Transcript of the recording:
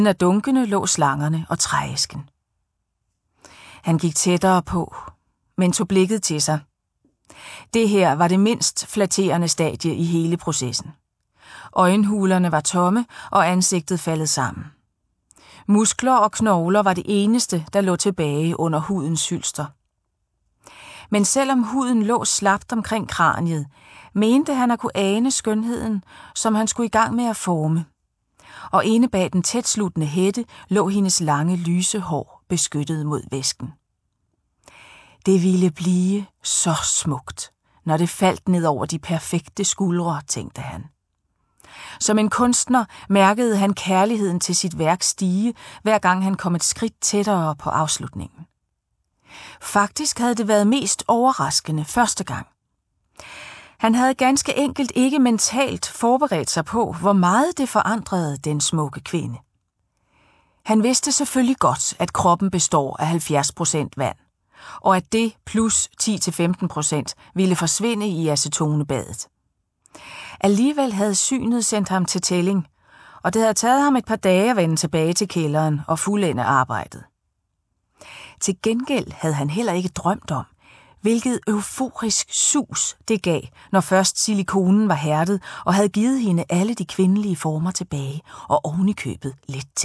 af dunkene lå slangerne og trææsken. Han gik tættere på, men tog blikket til sig. Det her var det mindst flatterende stadie i hele processen. Øjenhulerne var tomme, og ansigtet faldet sammen. Muskler og knogler var det eneste, der lå tilbage under hudens hylster. Men selvom huden lå slapt omkring kraniet, mente han at kunne ane skønheden, som han skulle i gang med at forme. Og inde bag den tætsluttende hætte lå hendes lange, lyse hår beskyttet mod væsken. Det ville blive så smukt, når det faldt ned over de perfekte skuldre, tænkte han. Som en kunstner mærkede han kærligheden til sit værk stige, hver gang han kom et skridt tættere på afslutningen. Faktisk havde det været mest overraskende første gang. Han havde ganske enkelt ikke mentalt forberedt sig på, hvor meget det forandrede den smukke kvinde. Han vidste selvfølgelig godt, at kroppen består af 70% vand, og at det plus 10-15% ville forsvinde i acetonebadet. Alligevel havde synet sendt ham til tælling, og det havde taget ham et par dage at vende tilbage til kælderen og fuldende arbejdet. Til gengæld havde han heller ikke drømt om, hvilket euforisk sus det gav, når først silikonen var hærdet og havde givet hende alle de kvindelige former tilbage og ovenikøbet lidt til.